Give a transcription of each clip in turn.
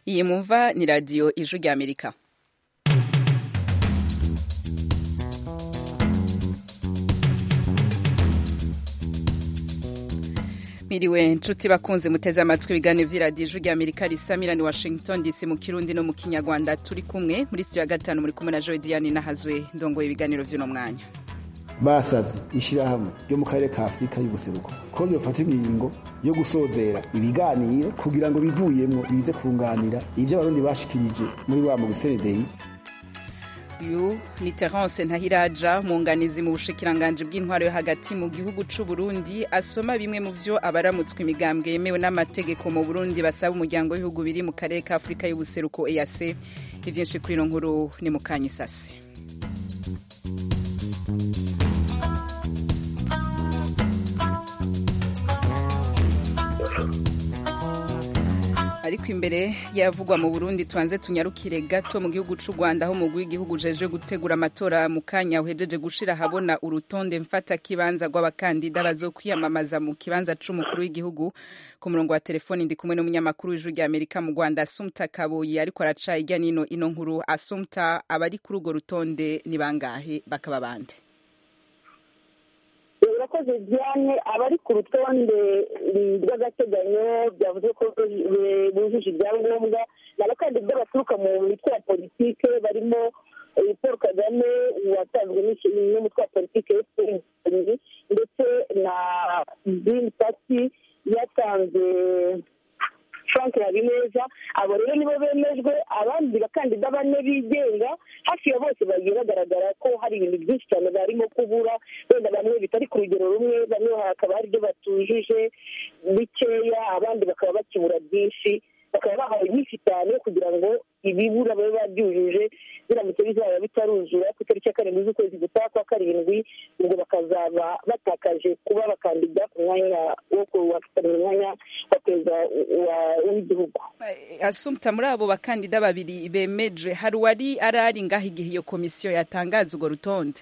iyi mumva ni radiyo ijwi rya Amerika. Miriwe nshuti bakunze muteze amatwi ibiganiro vy'iradiyo ijwi rya Amerika risamira ni Washington DC mu Kirundi no mu Kinyarwanda. Turi kumwe muri studio ya gatanu, muri kumwe na Joy Diane Nahazwe ndongoye ibiganiro vy'uno mwanya. Basavye ishirahamwe ryo mu karere ka Afrika y'ubuseruko ko byofata ingingo yo gusozera ibiganiro kugira ngo bivuyemwo bize kunganira ivyo abarundi bashikirije muri wa mu Gisenedei. Uyu ni Terence Ntahiraja, umwunganizi mu bushikiranganje bw'intwaro yo hagati mu gihugu c'u Burundi, asoma bimwe mu vyo abaramutswe imigambwe yemewe n'amategeko mu Burundi basaba umuryango w'ibihugu biri mu karere ka Afrika y'ubuseruko EAC. Ivyinshi kuri ino nkuru ni mu Kanyisase. Ariko imbere yavugwa mu Burundi tuanze tunyarukire gato mu gihugu c'u Rwanda aho umugwi w'igihugu jeje gutegura amatora mu kanya uhejeje gushira habona urutonde mfata kibanza rw'abakandida bazokwiyamamaza mu kibanza c'umukuru w'igihugu. Ku murongo wa telefoni ndi kumwe n'umunyamakuru w'ijwi rya Amerika mu Rwanda Assumpta Kaboyi, ariko araca irya nino ino nkuru. Assumpta, abari kuri urwo rutonde ni bangahe bakaba bande? Urakoze Diane, abari ku rutonde rw'agateganyo byavuze ko bujuje ibyangombwa n'abakandida baturuka mu mitwe ya politike barimo Paul Kagame watanzwe n'umutwe wa politike ndetse na Green Party yatanze Frank Habineza. Abo rero nibo bemejwe. Abandi bakandida bane bigenga hafi ya bose bagiye bagaragara ko hari ibintu byinshi cyane barimo kubura, wenda bamwe bitari ku rugero rumwe, bamwe hakaba hari ibyo batujuje bikeya, abandi bakaba bakibura byinshi, bakaba bahawe iminsi cyane kugira ngo ibibura babe babyujuje. Biramutse bizaba bitaruzura ku itariki ya 7 z'ukwezi gutaha kwa 7, ubwo bakazaba batakaje kuba abakandida ku mwanya wo kuwafata umwanya wa perezida w'igihugu. Assumpta, muri abo bakandida babiri bemeje hari wari arari ngaho igihe iyo komisiyo yatangaza urwo rutonde?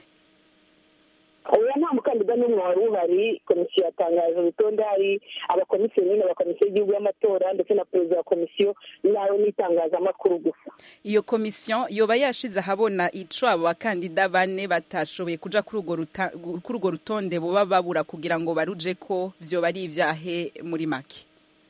Oya, nta mukandida n'umwe wari uhari. Komisiyo yatangaje urutonde, hari abakomisiyoni n'abakomisiyo y'igihugu y'amatora ndetse na perezida wa komisiyo nawe n'itangazamakuru gusa. Iyo komisiyo yoba yashize ahabona ico abo bakandida bane batashoboye kuja kuri urwo rutonde boba babura kugira ngo baruje ko vyoba ari ivyahe muri make?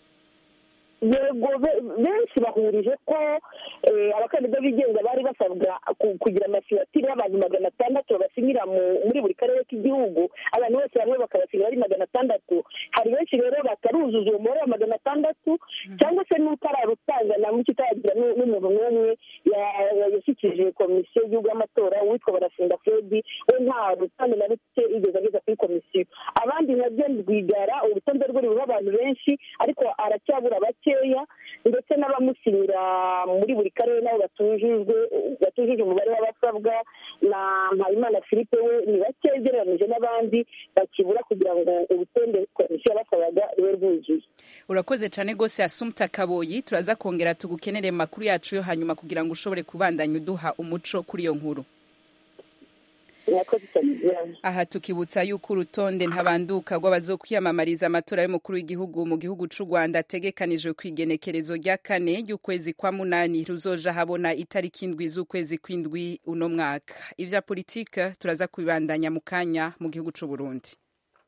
Yego, benshi bahurije ko abakandida bigenga bari basabwa kugira amasinyatire y'abantu 600 basinyira muri buri karere k'igihugu. Abantu bose bamwe bakabasinyira ari 600. Hari benshi rero bataruzuza uwo mubare wa 600 cyangwa se n'utararutanga na muke utagira n'umuntu n'umwe yashyikirije komisiyo y'igihugu y'amatora witwa Barafinda Fred. We nta rutonde na ruke igeze ageza kuri komisiyo. Abandi nka John Rwigara urutonde rwe ruriho abantu benshi ariko aracyabura bake, ndetse n'abamusinyira muri buri karere nabo batujuje umubare w'abasabwa. Na Mpayimana Philippe we ni bake ugereranije n'abandi bakibura kugira ngo urutonde komisiyo yabasabaga rube rwuzuye. Urakoze cyane rwose Assumpta Kaboyi, turaza kongera tugukenere makuru yacu yo hanyuma kugira ngo ushobore kubandanya uduha umuco kuri iyo nkuru. Aha tukibutsa yuko urutonde ntabanduka rw'abazokwiyamamariza amatora y'umukuru w'igihugu mu gihugu c'u Rwanda ategekanijwe kw'igenekerezo rya 4 y'ukwezi kwa 8 ruzoja habona itariki 7 z'ukwezi kw'indwi uno mwaka. Ivya politika turaza kubibandanya mu kanya mu gihugu c'u Burundi.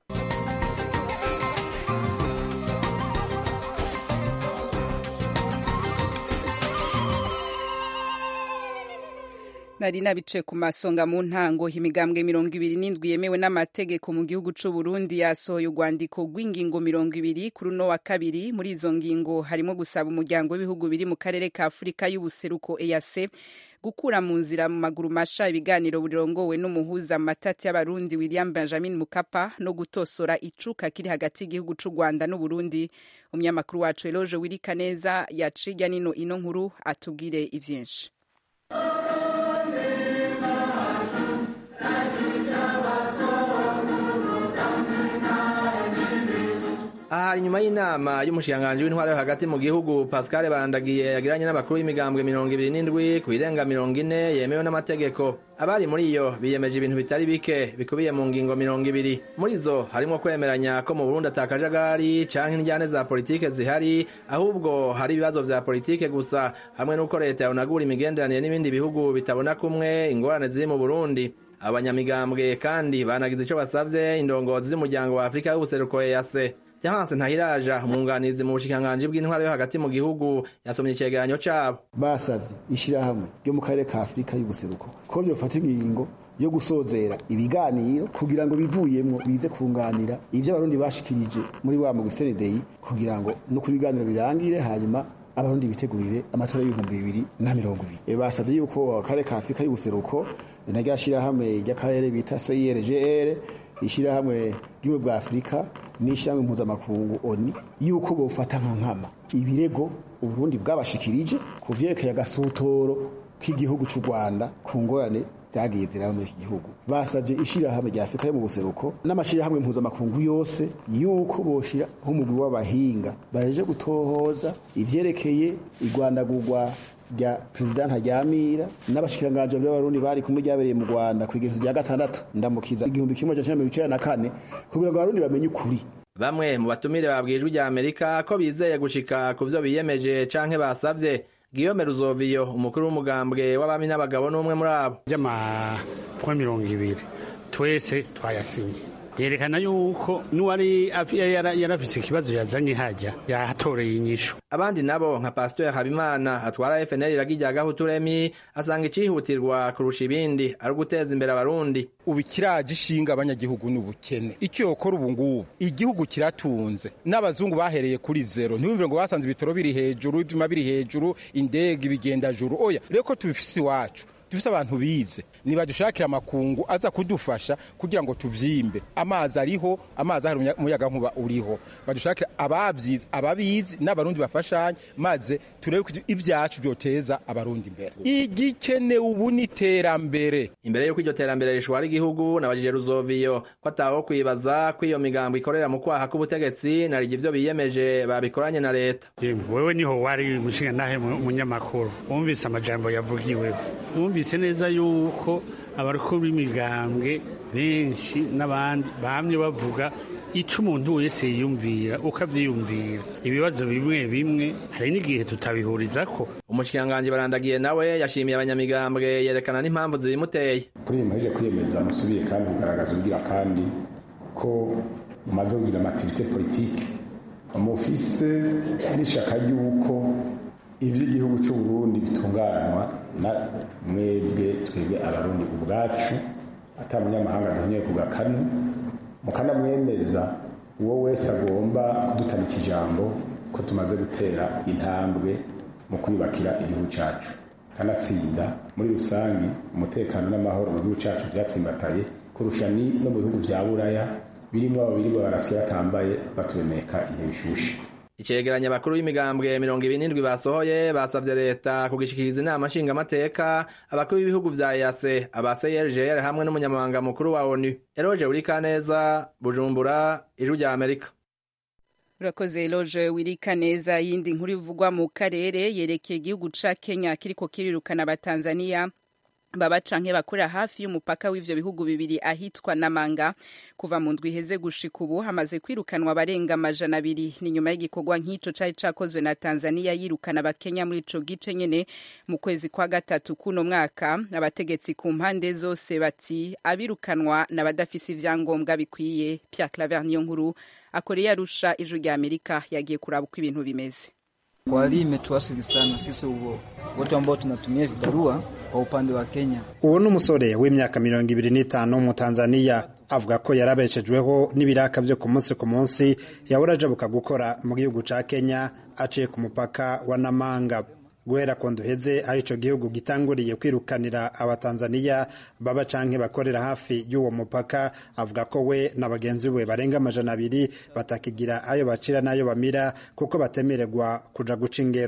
Nari nabice ku masonga mu ntango, imigambwe 27 yemewe n'amategeko mu gihugu c'u Burundi yasohoye urwandiko rw'ingingo 20 kuri no wa kabiri. Muri izo ngingo harimo gusaba umuryango w'ibihugu biri mu karere ka Afrika y'ubuseruko EAC gukura mu nzira mu maguru masha ibiganiro birongowe n'umuhuza matati y'abarundi William Benjamin Mkapa no gutosora icuka kiri hagati y'igihugu c'u Rwanda n'u Burundi. Umunyamakuru wacu Eloge Wirikaneza yaciga nino ino nkuru atubwire ivyinshi. Aha hari nyuma y'inama y'umushikiranganji w'intwaro yo hagati mu gihugu Pascal Barandagiye yagiranye n'abakuru b'imigambwe 27 ku birenga 40 yemewe n'amategeko. Abari muri iyo biyemeje ibintu bitari bike bikubiye mu ngingo 20. Muri zo harimo kwemeranya ko mu Burundi atakajagari canke indyane za politike zihari, ahubwo hari ibibazo vya politike gusa, hamwe n'uko leta yonagura imigenderanire n'ibindi bihugu bitabona kumwe ingorane ziri mu Burundi. Abanyamigambwe kandi banagize ico basavye indongozi z'umuryango wa Afrika y'ubuseruko EAC. Jahanse Ntahiraja umwunganizi mu bushikiranganji bw'intwaro yo hagati mu gihugu yasomye icegeranyo cabo. Basavye ishirahamwe ryo mu karere ka Afrika y'ubuseruko ko byofata ingingo yo gusozera ibiganiro kugira ngo bivuyemwo bize kunganira ivyo abarundi bashikirije muri wa mu CNDI kugira ngo no kubiganiro birangire hanyuma abarundi bitegurire amatora y'ibihumbi 2020. Basavye yuko akarere ka Afrika y'ubuseruko n'agashirahamwe ry'akarere bita CIRGL ishirahamwe ry'ubumwe bwa Afrika n'ishirahamwe mpuzamakungu ONU yuko bofata nkama ibirego Uburundi bwabashikirije ku vyerekeye agasotoro k'igihugu cy'u Rwanda ku ngorane zagiye ziraba muri iki gihugu. Basavye ishirahamwe rya Afrika yo mu buseruko n'amashirahamwe mpuzamakungu yose yuko boshira nk'umugwi w'abahinga baje gutohoza ivyerekeye igwandagurwa rya President Ntaryamira n'abashikiranganje b'abarundi bari kumwe ryabereye mu Rwanda ku igenekerezo rya 6 ndamukiza 1994 kugira ngo abarundi bamenye ukuri. Bamwe mu batumire babwijwe rya Amerika ko bizeye gushika ku vyo biyemeje canke basavye. Guillaume Ruzoviyo umukuru w'umugambwe w'abami n'abagabo n'umwe muri abo. Jama point 20 twese twayasinye. Yerekana yuko nuwari yarafise ikibazo yazanye hajya yahatoreye inyishu. Abandi nabo nka Pasteur Habimana atwara FNL iragijya gahuturemi asanga icihutirwa kurusha ibindi ari guteza imbere abarundi. Ubikiraje ishinga abanyagihugu n'ubukene. Icyo yokora ubu ngubu igihugu kiratunze n'abazungu bahereye kuri zero. Ntibumvire ngo basanze ibitoro biri hejuru, ibyuma biri hejuru, indege ibigenda juru. Oya reko tubifise iwacu. Dufise abantu bize niba dushakira amakungu aza kudufasha kugira ngo tuvyimbe. Amazi ariho, amazi hari umuyaga nkuba uriho. Badushakira abavyize, ababizi n'abarundi bafashanye maze turebe ko ibyacu byoteza abarundi imbere. Igikene ubu ni terambere. Imbere yuko iryo terambere rishwara igihugu nabajije Ruzoviyo ko ataho kwibaza ko iyo migambo ikorera mu kwaha k'ubutegetsi narije ivyo biyemeje babikoranye na leta. Wewe niho wari mushinga nahe munyamakuru. Wumvise amajambo yavugiwe. Bise neza yuko abariko b'imigambwe benshi n'abandi bamye bavuga ico umuntu wese yiyumvira ukavyiyumvira ibibazo bimwe bimwe hari n'igihe tutabihurizako. Umushikiranganji Barandagiye nawe yashimiye abanyamigambwe yerekana n'impamvu zibimuteye. Kuri muheje kwiyemeza musubiye kandi kugaragaza ugira kandi ko mumaze kugira amativite politike amufise n'ishaka ry'uko ivy'igihugu cy'u Burundi bitunganwa na mwebwe twebwe abarundi ubwacu atamunyamahanga duhonye kugakana mukana mwemeza uwo wese agomba kudutamika ijambo ko tumaze gutera intambwe mu kwibakira igihugu cyacu kanatsinda muri rusangi umutekano n'amahoro mu gihugu cyacu byatsimbataye kurusha ni no mu bihugu vya Buraya birimo ababiri barasiye batambaye batwemeka intebishushe. Icegeranya bakuru b'imigambwe 27 basohoye basavye leta kugishikiriza inama nshinga amateka abakuru b'ibihugu vya EAC CIRGL hamwe n'umunyamabanga mukuru wa ONU. Eroje Urikaneza, Bujumbura, Ijwi rya Amerika. Urakoze Eloge Wirikaneza. Yindi nkuru ivugwa mu karere yerekeye igihugu ca Kenya kiriko kirirukana abatanzania baba canke bakorera hafi y'umupaka w'ivyo bihugu bibiri ahitwa Namanga. Kuva mu ndwi iheze gushika ubu hamaze kwirukanwa abarenga 200. Ni nyuma y'igikorwa nk'ico cari cakozwe na Tanzania yirukana abakenya muri ico gice nyene mu kwezi kwa gatatu kuno mwaka. Abategetsi ku mpande zose bati abirukanwa n'abadafise ivyangombwa bikwiye. Pierre Claver niyo nkuru akoreye Arusha. Ijwi rya Amerika yagiye kuraba uko ibintu bimeze. Kwa hali imetuasili sana sisi wote ambao tunatumia vibarua kwa upande wa Kenya. Uwo n'umusore w'imyaka 25 mu Tanzania avuga ko yarabeshejweho n'ibiraka byo ku munsi yahora buka gukora mu gihugu ca Kenya aciye ku mupaka wa Namanga. Guhera ko nduheze aho ico gihugu gitanguriye kwirukanira abatanzania baba canke bakorera hafi y'uwo mupaka, avuga ko we n'abagenzi we barenga 200 batakigira ayo bacira nayo bamira kuko batemererwa kuja guca ingero.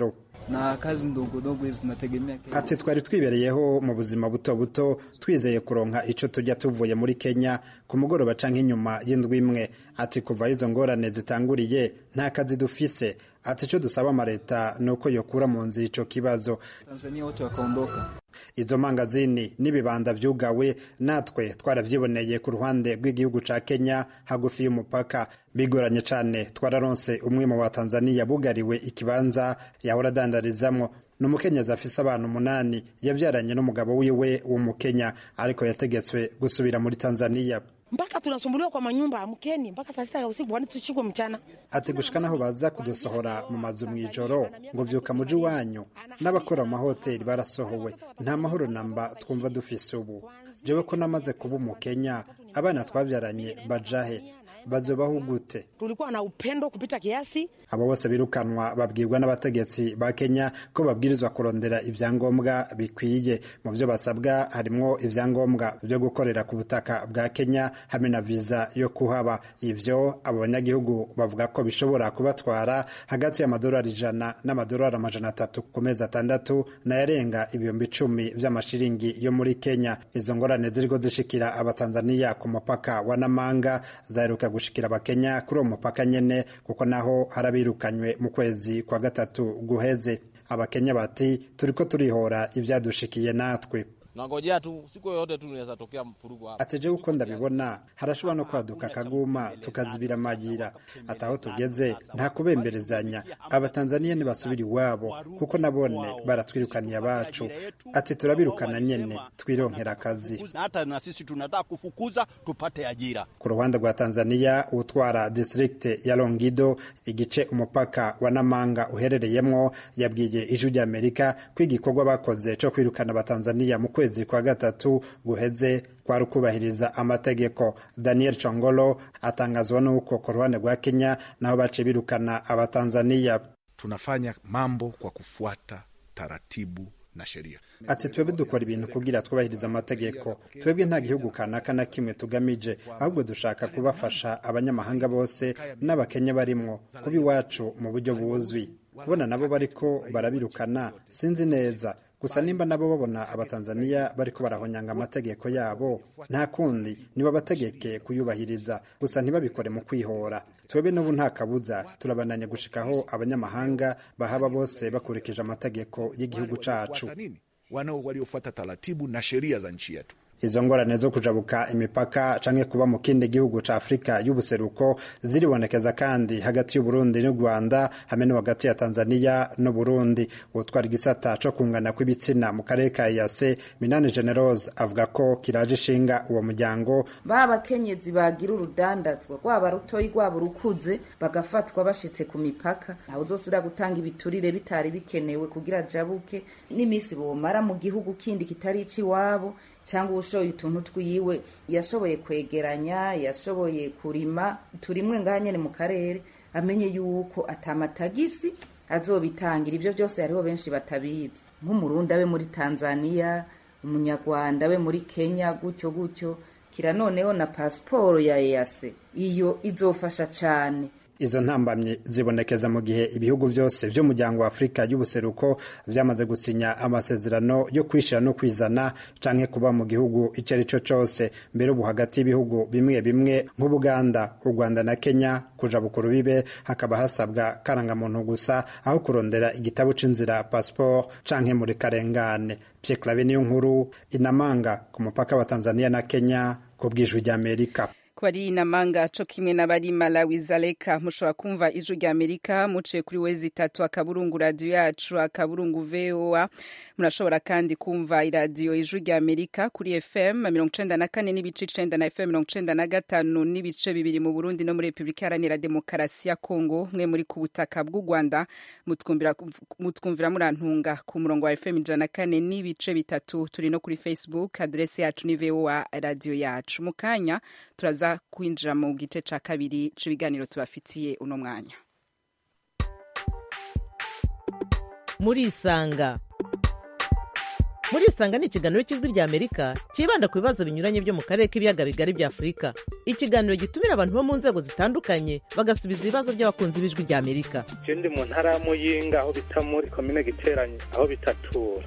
na kazi ndogo ndogo hizo tunategemea. Ati twari twibereyeho mu buzima buto buto twizeye kuronka ico tujya tuvuye muri Kenya ku mugoroba canke inyuma y'indwi imwe. Ati kuva izo ngorane zitanguriye nta kazi dufise. Ati cyo dusaba amareta nuko yokura mu nzi ico kibazo. Tanzania wote wakaondoka. Izo mangazini n'ibibanda vyugawe natwe twaravyiboneye ku ruhande rw'igihugu ca Kenya hagufi y'umupaka. Bigoranye cane twararonse umwe mu wa Tanzania bugariwe ikibanza yahora dandarizamwo. Numukenyezi afise abantu 8 yavyaranye n'umugabo wiwe w'umukenya ariko yategetswe gusubira muri Tanzania. Mpaka tunasumbuliwa kwa manyumba amkeni mpaka saa 6 usiku wani tushikwe mchana. Ati gushika naho baza kudusohora mu mazu mwijoro ngo vyuka muji wanyu n'abakora mu mahoteli barasohowe nta mahoro namba twumva dufise ubu. Jewe ko namaze kuba umukenya abana twavyaranye bajahe bazobaho gute? Tulikuwa na upendo kupita kiasi. Abo bose birukanwa babwirwa n'abategetsi ba Kenya ko babwirizwa kurondera ivyangombwa bikwiye. Mu byo basabwa harimwo ivyangombwa byo gukorera ku butaka bwa Kenya hamwe na visa yo kuhaba. Ivyo abo banyagihugu bavuga ko bishobora kubatwara hagati y'amadolari 100 n'amadolari 300 ku mezi 6 na yarenga ibihumbi 10 vy'amashiringi yo muri Kenya. Izo ngorane ziriko zishikira abatanzania ku mupaka wa Namanga zaheruka gushikira abakenya kuri uwo mupaka nyene kuko naho harabirukanywe mu kwezi kwa 3 guheze. Abakenya bati turiko turihora ivyadushikiye natwe. Nangojea tu siku yote tu inaweza tokea mfurugo hapa. Ateje uko ndabibona harashobora no kwaduka kaguma tukazibira magira ataho tugeze nta kubemberezanya. Abatanzania ni basubiri wabo kuko nabone baratwirukaniye abacu. Ati turabirukana nyene twironkera akazi. Hata na sisi tunataka kufukuza tupate ajira. Ku ruhande rwa Tanzania utwara district ya Longido igice umupaka wa Namanga uherereyemwo yabwiye Ijwi ry'Amerika kwigikorwa bakoze cyo kwirukana abatanzania mu kwezi kwa 3 guheze kwa rukubahiriza amategeko. Daniel Chongolo atangazwa nuko ku ruhande rwa Kenya naho bace birukana abatanzania. Tunafanya mambo kwa kufuata taratibu na sheria. Ati twebwe dukora ibintu kugira twubahiriza amategeko. Twebwe nta gihugu kanaka na kimwe tugamije ahubwo dushaka kubafasha abanyamahanga bose n'abakenya barimwo kubi wacu mu buryo buzwi. Kubona nabo bariko barabirukana sinzi neza. Gusa nimba nabo babona abatanzania bariko barahonyanga amategeko yabo nta kundi niba bategeke kuyubahiriza gusa ntibabikore mu kwihora. Twebwe n'ubu nta kabuza turabananye gushikaho abanyamahanga bahaba bose bakurikije amategeko y'igihugu cacu. Wanao waliofuata taratibu na sheria za nchi yetu. Izo ngorane zo kujabuka imipaka canke kuba mu kindi gihugu ca Afrika y'ubuseruko ziribonekeza kandi hagati y'u Burundi n'u Rwanda hamwe no hagati ya Tanzania no Burundi. Utwara igisata co kungana kw'ibitsina mu karere ka EAC Minani Generose avuga ko kiraje ishinga uwo muryango. Baba kenyezi bagira urudandazwa rwaba rutoyi rwaba rukuze bagafatwa bashitse ku mipaka aho uzosubira gutanga ibiturire bitari bikenewe kugira jabuke n'imisi bomara mu gihugu kindi kitari ici wabo cyangwa ushoye utuntu twiwe yashoboye kwegeranya yashoboye kurima turimwe nganye mu karere amenye yuko atamatagisi azobitangira. Ivyo byose hariho benshi batabizi nk'umurundi abe muri Tanzania umunyarwanda abe muri Kenya gutyo kira noneho na passport ya EAC iyo izofasha cyane. Izo ntambamye zibonekeza mu gihe ibihugu byose by'umuryango wa Afrika y'ubuseruko vyamaze gusinya amasezerano yo kwishira no kwizana canke kuba mu gihugu icerico cose. Mbere ubu hagati y'ibihugu bimwe bimwe nk'Ubuganda, u Rwanda na Kenya kuja bukuru bibe hakaba hasabwa karangamuntu gusa aho kurondera igitabo c'inzira passport canke muri karengane. Pierre Claver niyo nkuru Inamanga ku mupaka wa Tanzania na Kenya ku bw'Ijwi ry'Amerika. Kwari Namanga co kimwe n'abari Malawi Zaleka mushobora kumva Ijwi ry'Amerika muce kuri wezi 3 akaburungu radio yacu akaburungu VOA. Murashobora kandi kumva iradio Ijwi ry'Amerika kuri FM 94 n'ibice 9 na FM 95 n'ibice 2 mu Burundi no muri Republika Iharanira Demokarasi ya Kongo. Mwe muri ku butaka bw'u Rwanda mutwumvira murantunga ku murongo wa FM 104 n'ibice 3. Turi no kuri Facebook adresse yacu ni VOA radio yacu. Mukanya turaza kwinjira mu gice ca kabiri c'ibiganiro tubafitiye uno mwanya. Muri Isanga Murisanga ni ikiganiro cy'Ijwi rya Amerika cyibanda ku bibazo binyuranye byo mu karere k'ibiyaga bigari bya Afurika. Ikiganiro gitumira abantu bo mu nzego zitandukanye bagasubiza ibibazo by'abakunzi b'Ijwi rya Amerika. Je ndi mu ntara ya Muyinga aho bita muri komine Giteranyi aho bitatura.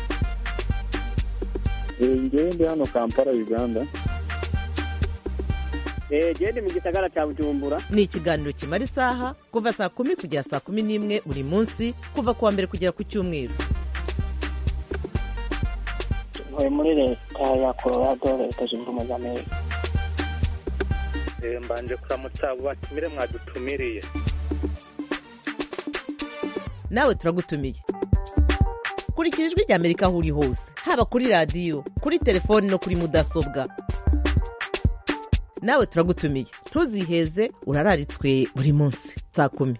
Ngewe ndi hano Kampala Uganda. Ndi mu gisagara cya Bujumbura. Ni ikiganiro kimara isaha kuva saa 10 kugera saa 11 buri munsi kuva kuwa mbere kugera ku cyumweru. Ntuye muri leta ya Colorado, leta zunze ubumwe za Amerika. Mbanje kuramutsa abo batumire mwadutumiriye. Nawe turagutumiye. Kurikira Ijwi rya Amerika aho uri hose, haba kuri radio, kuri telefone no kuri mudasobwa. Nawe turagutumiye. Ntuziheze, urararitswe buri munsi saa 10.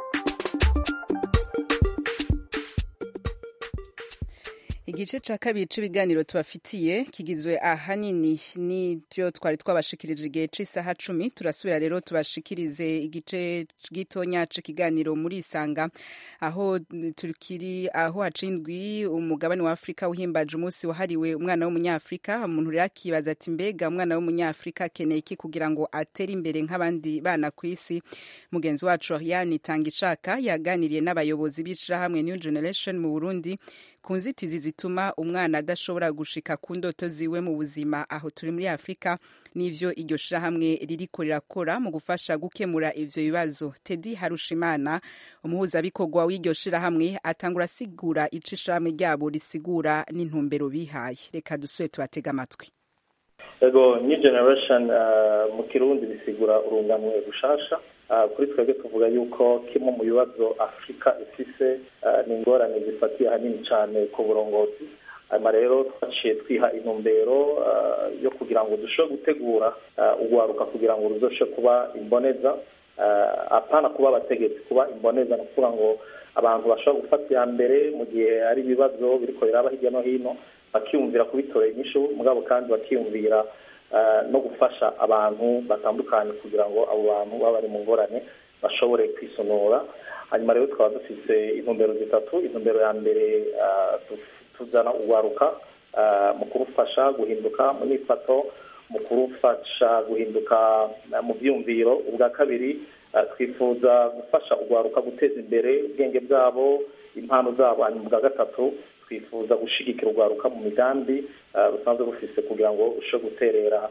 Igice ca kabiri c'ibiganiro tubafitiye kigizwe ahanini n'ibyo twari twabashikirije igihe c'isaha 10. Turasubira rero tubashikirize igice gitonya c'ikiganiro muri Isanga aho turikiri aho hacindwi umugabane wa Afrika uhimbaje umunsi wahariwe umwana w'umunyafrika. Umuntu rero akibaza ati mbega umwana w'umunyafrika akeneye iki kugira ngo atere imbere nk'abandi bana ku isi? Mugenzi wacu Ariane Tangishaka yaganiriye n'abayobozi b'ishirahamwe New Generation mu Burundi ku nzitizi zituma umwana adashobora gushika ku ndoto ziwe mu buzima aho turi muri Afrika, n'ivyo iryo shirahamwe ririko rirakora mu gufasha gukemura ivyo bibazo. Teddy Harushimana, umuhuzabikorwa w'iryo shirahamwe, atangura asigura ico ishirahamwe ryabo risigura n'intumbero bihaye. Reka dusubire tubatega amatwi. Ego New Generation mu Kirundi bisigura urunganwe rushasha. Kuri twebwe tuvuga yuko kimwe mu bibazo Afrika ifise ni ingorane zifatiye hanini cyane ku burongozi. Hanyuma rero twaciye twiha intumbero yo kugira ngo dushobore gutegura ugwaruka kugira ngo ruzoshe kuba imboneza, apana kuba abategetsi, kuba imboneza no kuvuga ngo abantu bashobora gufata iya mbere mu gihe ari ibibazo biriko biraba hirya no hino, bakiyumvira kubitorera inyishu, mugabo kandi bakiyumvira no gufasha abantu batandukanye kugira ngo abo bantu baba bari mu ngorane bashobore kwisonora. Hanyuma rero twaba dufise intumbero zitatu. Intumbero ya mbere tuzana ugwaruka mu kurufasha guhinduka mu myifato, mu kurufasha guhinduka mu byumviro. Ubwa kabiri twifuza gufasha ugwaruka guteza imbere ubwenge bwabo, impano zabo. Hanyuma ubwa gatatu twifuza gushigikira ugwaruka mu migambi rusanzwe rufise kugira ngo ushobore guterera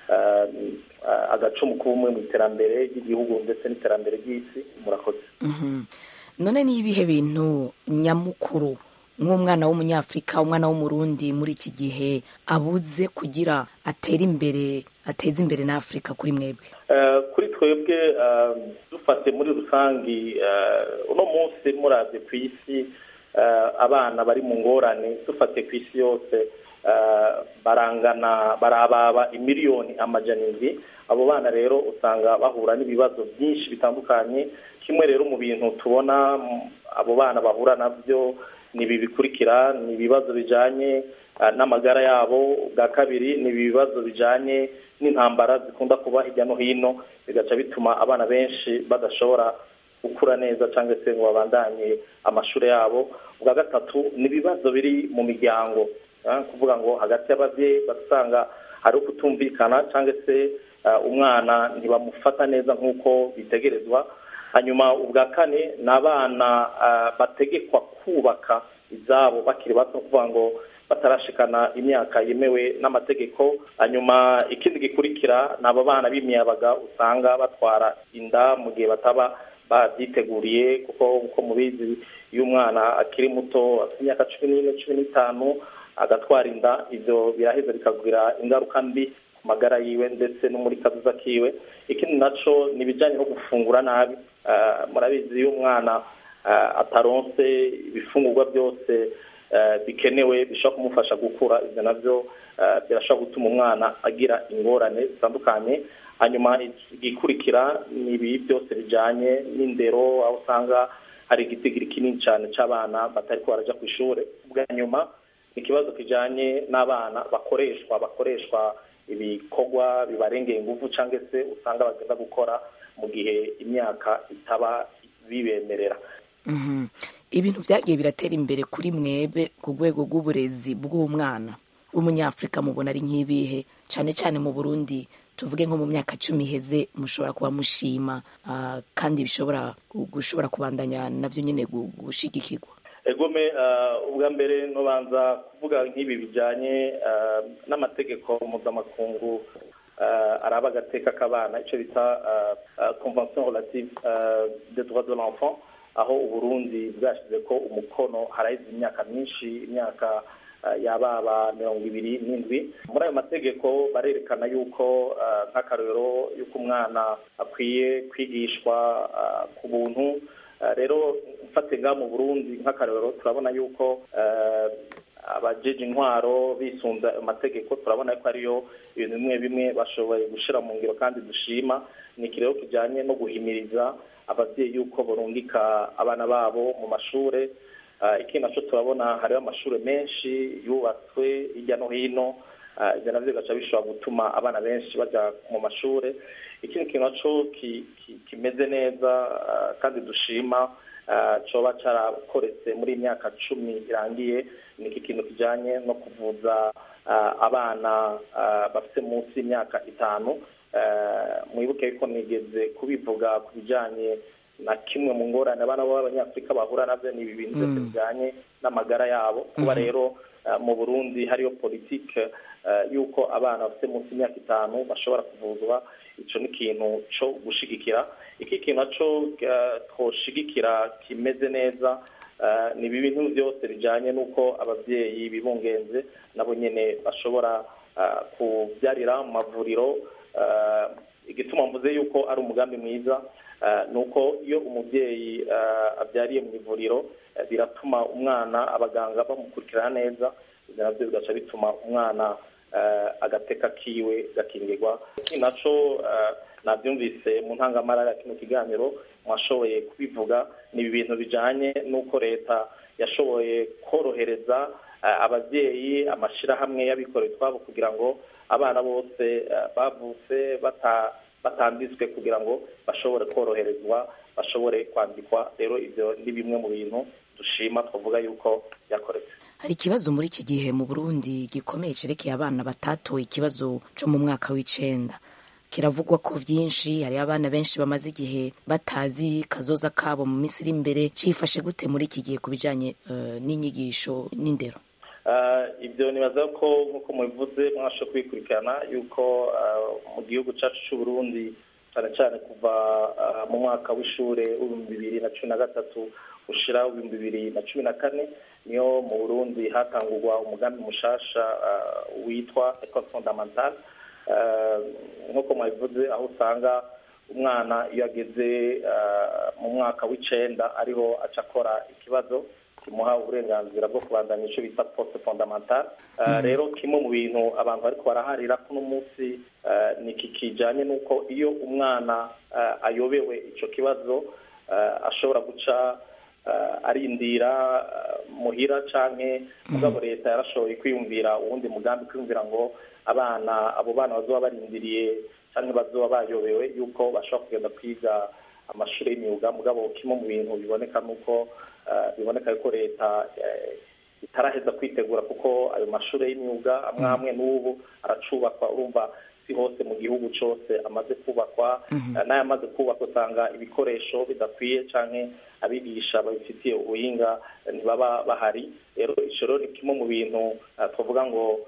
agacumu k'ubumwe mu iterambere ry'igihugu ndetse n'iterambere ry'isi. Murakoze. None ni ibihe bintu nyamukuru nk'umwana w'umunyafrika, umwana w'umurundi muri iki gihe abuze kugira ateze imbere na Afrika kuri mwebwe? Kuri twebwe dufate muri rusangi uno munsi muraze ku isi abana bari mu ngorane, dufate ku isi yose barababa imiliyoni amajana. Abo bana rero usanga bahura n'ibibazo byinshi bitandukanye. Kimwe rero mu bintu tubona abo bana bahura nabyo ni bikurikira: ni ibibazo bijanye n'amagara yabo. Bwa kabiri ni ibibazo bijanye n'intambara zikunda kuba hirya no hino, bigaca bituma abana benshi badashobora gukura neza cyangwa se ngo babandanye amashuri yabo. Bwa gatatu ni ibibazo biri mu miryango, kuvuga ngo hagati y'abavyeyi basanga hari ukutumvikana cyangwa se umwana ntibamufata neza nk'uko bitegerezwa. Hanyuma ubwa kane ni abana bategekwa kubaka izabo bakiri bato, kuvuga ngo batarashikana imyaka yemewe n'amategeko. Hanyuma ikindi gikurikira ni abo bana b'imiyabaga usanga batwara inda mu gihe bataba babyiteguriye, kuko uko mubizi iyo umwana akiri muto afite imyaka 14-15 agatwara inda, ibyo biraheza bikagira ingaruka mbi ku magara yiwe ndetse no muri kazuza kiwe. Ikindi naco ni bijanye no gufungura nabi. Murabizi iyo umwana ataronse ibifungurwa byose bikenewe bishobora kumufasha gukura, ibyo navyo birashobora gutuma umwana agira ingorane zitandukanye. Hanyuma igikurikira ni ibi byose bijanye n'indero, aho usanga hari igitigiri kinini cyane cy'abana batariko baraja ku ishure. Bwa nyuma ikibazo kijanye n'abana bakoreshwa ibikorwa bibarengeye ingufu cyangwa se usanga bagenda gukora mu gihe imyaka itaba bibemerera. ibintu vyagiye biratera imbere kuri mwebe ku rwego rw'uburezi bw'umwana w'umunyafrika mubona ari nk'ibihe, cane cane mu Burundi tuvuge nko mu myaka 10 iheze mushobora kuba mushima kandi bishobora gushobora kubandanya navyo nyene gushigikirwa? Egome ubwa mbere nobanza kuvuga nk'ibi bijanye n'amategeko mpuzamakungu araba agateka k'abana, icyo bita convention relative des droits de l'enfant, aho Uburundi bwashize ko umukono haraheze imyaka myinshi, imyaka yababa 27. Muri ayo mategeko barerekana yuko nk'akarero yuko umwana akwiye kwigishwa ku buntu. Rero mfatenga mu Burundi nk'akarero turabona yuko abajeje intwaro bisunza amategeko, turabona ko ariyo ibintu bimwe bashoboye gushira mu ngiro kandi dushima. Ni kirero kijanye no guhimiriza abavyeyi yuko borungika abana babo mu mashure. Iki naco turabona hariho amashure menshi yubatswe hirya no hino, ivyo navyo bigaca bishobora gutuma abana benshi baja mu mashure. Ikindi kintu naco kimeze neza kandi dushima coba carakoretse muri imyaka 10 irangiye, ni iki kintu kijanye no kuvuza abana bafite munsi y'imyaka 5. Mwibuke yuko nigeze kubivuga ku bijanye na kimwe mu ngorane abana b'abanyafrika bahura navyo, ni ibintu byose bijanye n'amagara yabo. Kuba rero mu Burundi hariyo politike yuko abana bafite munsi y'imyaka 5 bashobora kuvuzwa, ico ni ikintu co gushigikira. Iki kintu naco twoshigikira kimeze neza, ni ibintu byose bijanye n'uko abavyeyi bibungenze nabo nyene bashobora kubyarira mu mavuriro. Igituma mvuze yuko ari umugambi mwiza nuko iyo umuvyeyi abyariye mu ivuriro biratuma umwana abaganga bamukurikirana neza, navyo bigaca bituma umwana agateka kiwe gakingirwa. Iki naco navyumvise mu ntangamara ya kino kiganiro mwashoboye kubivuga, ni ibintu bijanye n'uko leta yashoboye korohereza abavyeyi, amashirahamwe y'abikorera utwabo kugira ngo abana bose bavutse batanditswe kugira ngo bashobore koroherezwa, bashobore kwandikwa. Rero ivyo ni bimwe mu bintu dushima twavuga yuko yakoretse. Hari ikibazo muri iki gihe mu Burundi gikomeye cerekeye abana batatoye ikibazo cyo mu mwaka w'9. Kiravugwa ko vyinshi, hari abana benshi bamaze igihe batazi kazoza kabo mu misiri imbere. Cifashe gute muri iki gihe kubijanye n'inyigisho n'indero? Ibyo nibaza ko nkuko mubivuze mwasho kwikurikirana yuko mu gihugu cyacu cy'u Burundi cyane kuva mu mwaka w'ishure w'2013 ushira 2014 niyo mu Burundi hatangurwa umugambi mushasha witwa École fondamentale. Nkuko mwabivuze, aho usanga umwana iyo ageze mu mwaka w'9 ariho acakora ikibazo kimuha uburenganzira bwo kubandanya ico bita poste fondamentale. Rero kimwe mu bintu abantu bariko baraharira kuno munsi ni kijanye nuko iyo umwana ayobewe ico kibazo ashobora guca arindira muhira canke mugabo leta yarashoboye kwiyumvira uwundi mugambi, kwiyumvira ngo abo bana bazoba barindiriye canke bazoba bayobewe yuko bashobora kugenda kwiga amashuri y'imyuga. Mugabo kimwe mu bintu biboneka nuko biboneka yuko leta itaraheza kwitegura, kuko ayo mashuri y'imyuga amwe n'ubu aracubakwa. Urumva si hose mu gihugu cose amaze kubakwa, n'ayamaze kubakwa usanga ibikoresho bidakwiye canke abigisha babifitiye ubuhinga ntibaba bahari. Rero ico rero ni kimwe mu bintu tuvuga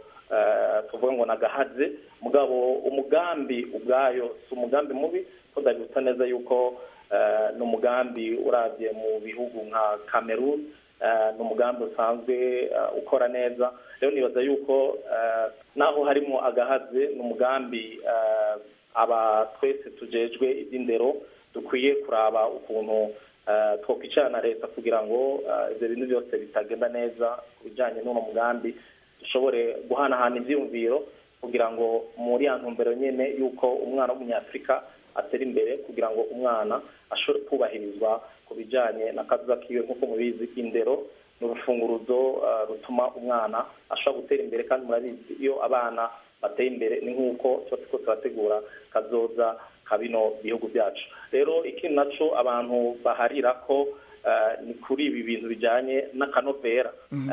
ngo nagahaze. Mugabo umugambi ubwayo si umugambi mubi, ko ndabibuta neza yuko ni umugambi uravye mu bihugu nka Cameroon, ni umugambi usanzwe ukora neza. Rero nibaza yuko naho harimo agahaze, ni umugambi aba twese tujejwe iby'indero dukwiye kuraba ukuntu twokwicarana leta kugira ngo ivyo bintu byose bitagenda neza ku bijanye n'uno mugambi, dushobore guhanahana ivyiyumviro kugira ngo muri ya ntumbero nyene yuko umwana w'umunyafrika atera imbere, kugira ngo umwana ashobore kubahirizwa ku bijanye n'akazuba kiwe. Nk'uko mubizi, indero ni urufunguruzo rutuma umwana ashobora gutera imbere, kandi murabizi iyo abana bateye imbere ni nk'uko turiko turategura kazoza ka bino bihugu byacu. Rero ikintu naco abantu baharira ko ni kuri ibi bintu bijyanye n'akanovera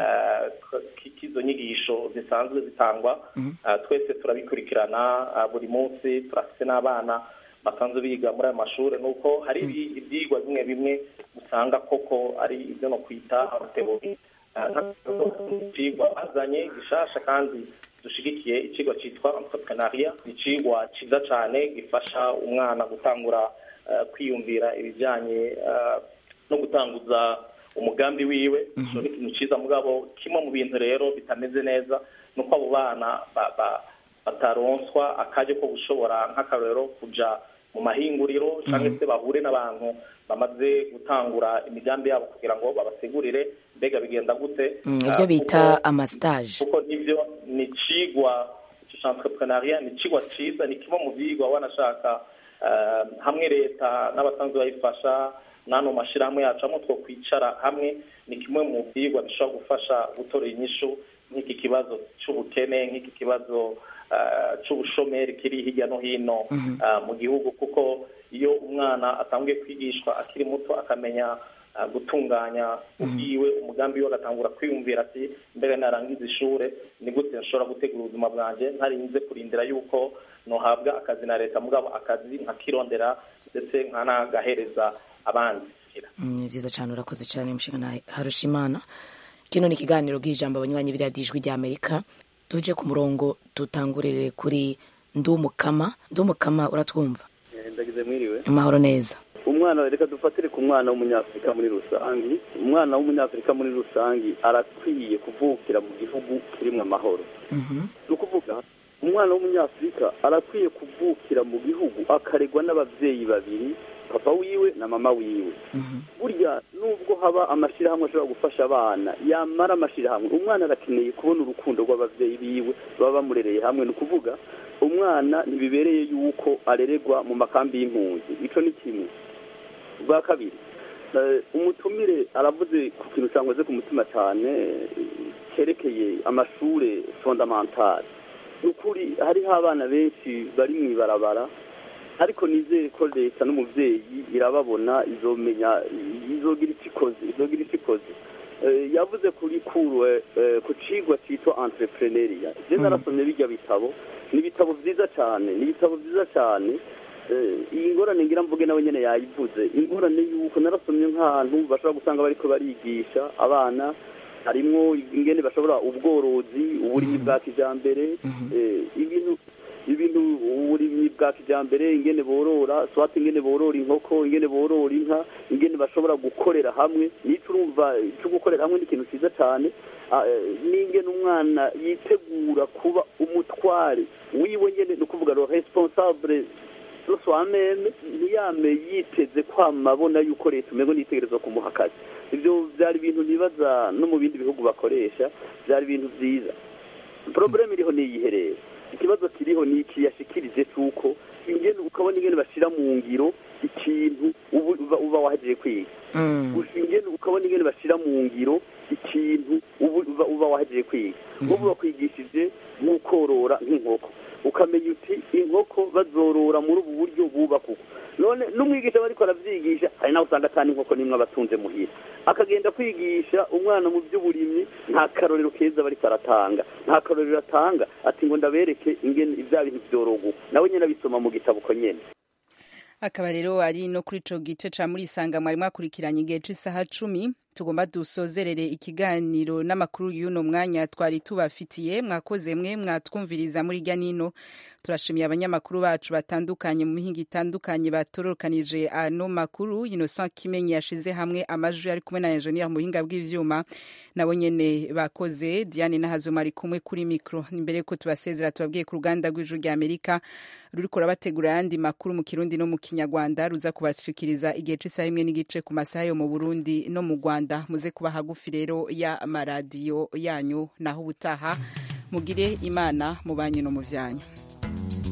k'izo nyigisho zisanzwe zitangwa. Twese turabikurikirana buri munsi, turafite n'abana basanzwe biga muri ayo mashuri, nuko hari ibyigwa bimwe bimwe usanga koko ari ibyo no kwita teori, icyigwa bazanye gishasha kandi dushigikiye, icyigwa cyitwa entrepreneuria. Ni icyigwa cyiza cyane gifasha umwana gutangura kwiyumvira ibijyanye no gutanguza umugambi wiwe. So ni ikintu cyiza, mugabo kimwe mu bintu rero bitameze neza nuko abo bana bataronswa akajya ko gushobora nk'akarero kuja mu mahinguriro cyangwa se bahure n'abantu bamaze gutangura imigambi yabo kugira ngo babategurire mbega bigenda gute, ibyo bita amastage. kuko nivyo ni cigwa cy'entrepreneuriat, ni cigwa cyiza, ni kimwe mu vyigwa wanashaka hamwe leta n'abasanzwe bayifasha n'ano mashirahamwe yacu amwe two kwicara hamwe, ni kimwe mu vyigwa bishobora gufasha gutora inyishu nk'iki kibazo c'ubukene, nk'iki kibazo c'ubushomeri kiri hirya no hino mu gihugu. Kuko iyo umwana atangiye kwigishwa akiri muto akamenya gutunganya ubwiwe umugambi we, agatangura kwiyumvira ati mbere narangiza ishure ni gute nshobora gutegura ubuzima bwanjye ntarinze kurindira yuko nohabwa akazi na leta, mugabo akazi nkakirondera ndetse nkanagahereza abandi. Ni byiza cyane, urakoze cyane Mushingana Harushimana. Kino ni ikiganiro bw'ijambo abanywanyi b'Ijwi ry'Amerika. Tuje ku murongo tutangurire kuri Ndumukama. Ndumukama, uratwumva? Ndagize mwiriwe. Amahoro neza. Umwana, reka dufatire ku mwana w'umunyafrika muri rusangi. Umwana w'umunyafrika muri rusangi arakwiye kuvukira mu gihugu kirimo amahoro. Ukuvuga umwana w'umunyafrika arakwiye kuvukira mu gihugu akaregwa n'abavyeyi babiri, papa wiwe na mama wiwe. Burya nubwo haba amashirahamwe ashobora gufasha abana, yamara amashirahamwe umwana arakeneye kubona urukundo rw'abavyeyi biwe baba bamurereye hamwe. Ni ukuvuga umwana ntibibereye yuko areregwa mu makambi y'impunzi, ico ni kimwe. Bwa kabiri, umutumire aravuze ku kintu cyangoze ku mutima cyane cyerekeye amashure fondamentale. Nukuri hariho abana benshi bari mu ibarabara, ariko nizere ko leta n'umuvyeyi irababona, izomenya, izogira icikoze. Yavuze kuri ku cigwa cyitwa entrepreneuria. Je narasomye bijya bitabo, ni ibitabo vyiza cyane. Iyi ngorane ngira mvuge nawe nyene yayivuze, ingorane yuko narasomye nk'ahantu bashobora gusanga bariko barigisha abana, harimwo ingene bashobora ubworozi, uburimyi bwa kijambere, ibintu uburimyi bwa kijambere, ingene borora swati, ingene borora inkoko, ingene borora inka, ingene bashobora gukorera hamwe. Nico urumva cyo gukorera hamwe ni ikintu cyiza cyane. N'ingene umwana yitegura kuba umutware wiwe nyene, no kuvuga ro responsable soi-même, ntiyame yiteze kwamabona yuko leta umego nitegerezwa kumuha akazi. Ibyo byari ibintu nibaza no mu bindi bihugu bakoresha, byari ibintu byiza. Problem iriho niyiherera, ikibazo kiriho ni iki yashikirije cyuko ingene ukabona ingene bashira mu ngiro ikintu uba wahejeje kwiga. Ingene ukabona ingene bashira mu ngiro ikintu uba wahejeje kwiga. Ubu bakwigishije nk'ukorora nk'inkoko, ukamenya uti inkoko bazorora muri ubu buryo bubaka uko. None n'umwigisha bariko aravyigisha, hari naho usanga atani inkoko nimwe abatunze muhira, akagenda kwigisha umwana mu by'uburimyi, nta karorero keza bariko aratanga, nta karorero atanga ati ngo ndabereke ingene ivya bintu vyorogo, nawe nyene abisoma mu gitabo ko nyene. Akaba rero ari no kuri ico gice ca muri Sanga mwari mwakurikiranye igihe c'isaha 10 tugomba dusozerere ikiganiro n'amakuru y'uno mwanya twari tubafitiye. Mwakoze mwe mwatwumviriza muri rya nino. Turashimiye abanyamakuru bacu batandukanye mu mihinga itandukanye batorokanije ano makuru. Innocent Kimenyi yashize hamwe amajwi ari kumwe na engineer mu buhinga bw'ivyuma, nabo nyene bakoze. Diane Nahazoma ari kumwe kuri micro. Imbere ko tubasezera tubabwiye ku ruganda rw'Ijwi ry'Amerika ruriko rabategura yandi makuru mu Kirundi no mu Kinyarwanda, ruza kubashikiriza igihe c'isaha 1 n'igice ku masaha yo mu Burundi no mu Rwanda. Muze kuba hagufi rero ya amaradiyo yanyu, naho ubutaha mugire Imana mubanye no mu vyanyu.